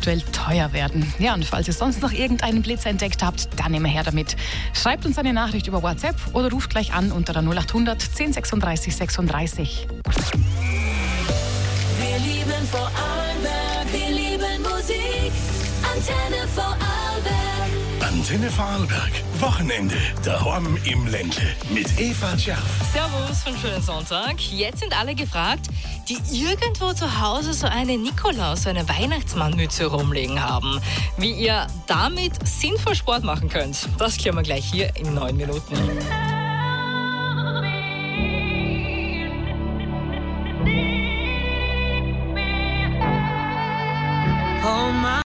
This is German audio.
aktuell teuer werden. Ja, und falls ihr sonst noch irgendeinen Blitzer entdeckt habt, dann immer her damit. Schreibt uns eine Nachricht über WhatsApp oder ruft gleich an unter der 0800 10 36 36. Wir lieben Vorarlberg, wir lieben Musik. Antenne Vorarlberg. Antenne Vorarlberg. Wochenende. Daheim im Ländle. Mit Eva Scherf. Servus von schönen Sonntag. Jetzt sind alle gefragt, die irgendwo zu Hause so eine Nikolaus, so eine Weihnachtsmannmütze rumliegen haben. Wie ihr damit sinnvoll Sport machen könnt, das klären wir gleich hier in 9 Minuten.